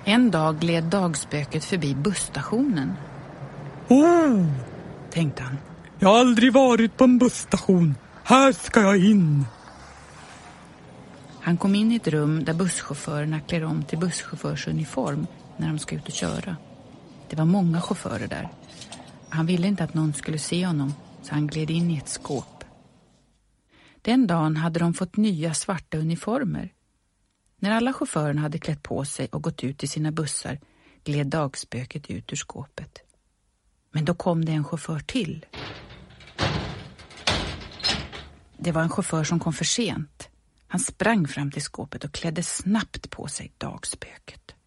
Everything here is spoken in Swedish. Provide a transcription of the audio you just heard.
En dag gled dagspöket förbi busstationen. Tänkte han. Jag har aldrig varit på en busstation. Här ska jag in. Han kom in i ett rum där busschaufförerna klär om till busschaufförsuniform när de ska ut och köra. Det var många chaufförer där. Han ville inte att någon skulle se honom, så han gled in i ett skåp. Den dagen hade de fått nya svarta uniformer. När alla chaufförerna hade klätt på sig och gått ut i sina bussar gled dagspöket ut ur skåpet. Men då kom det en chaufför till. Det var en chaufför som kom för sent. Han sprang fram till skåpet och klädde snabbt på sig dagspöket.